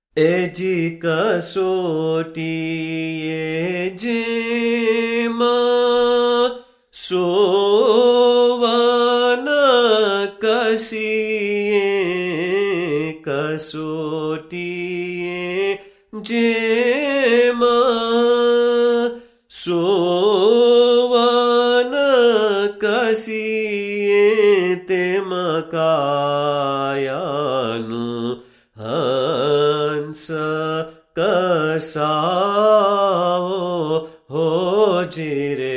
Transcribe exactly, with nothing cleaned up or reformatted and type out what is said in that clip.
एजी कसोटी ये जेमा सोवन कसिए कसोटी ये जेमा सोवन कसिए ते मकायानु हंस कसाओ हो जिरे